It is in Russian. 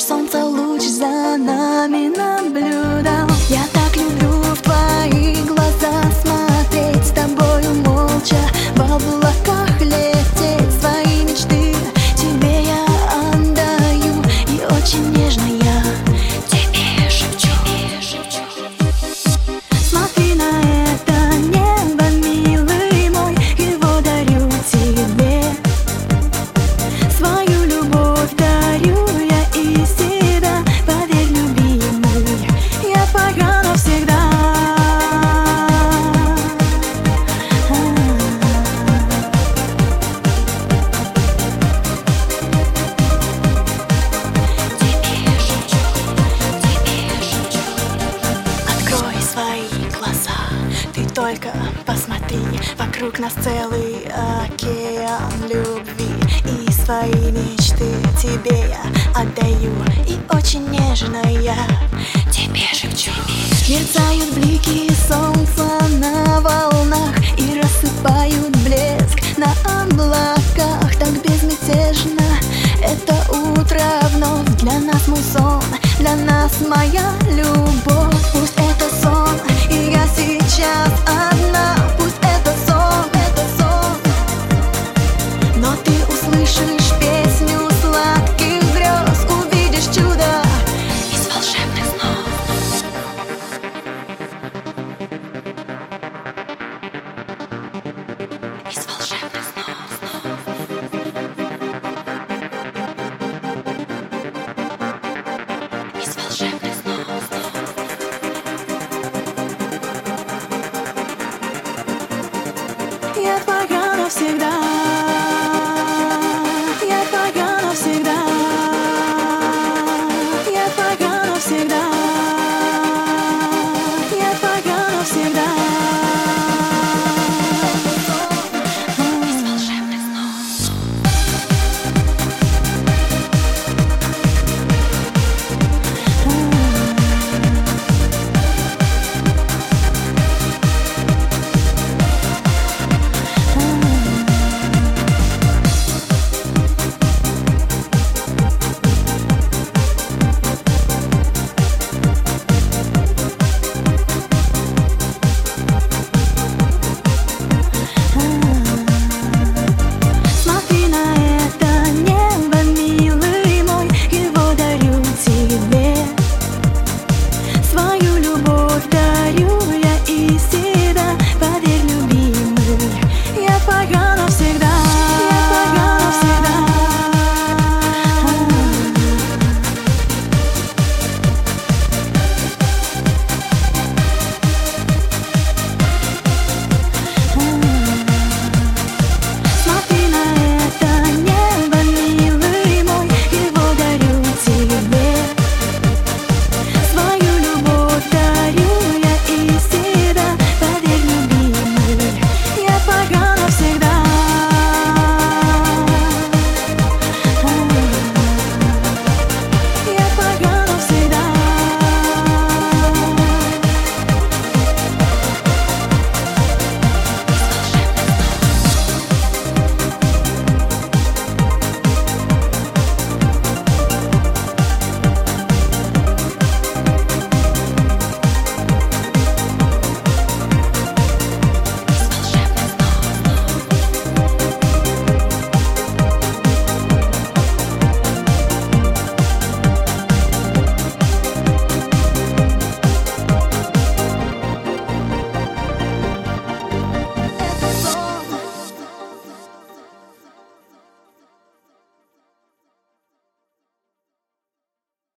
солнца луч за нами наблюдал. Я так люблю в твои глаза смотреть, с тобою молча в облаках лететь. Свои мечты тебе я отдаю, и очень нежно я тебе шепчу. Смотри на это небо, милый мой, его дарю тебе. Свою любовь дарю я и себя, поверь, любимый, я твоя навсегда. Открой свои глаза, ты только посмотри, вокруг нас целый океан любви. И свои мечты тебе я отдаю, и очень нежно я тебе шепчу. Мерцают блики солнца на волнах и рассыпают блеск на облаках. Так безмятежно это утро вновь, для нас мой сон, для нас моя любовь. Пусть это сон, и я сейчас одна. Пусть это сон, но ты услышишь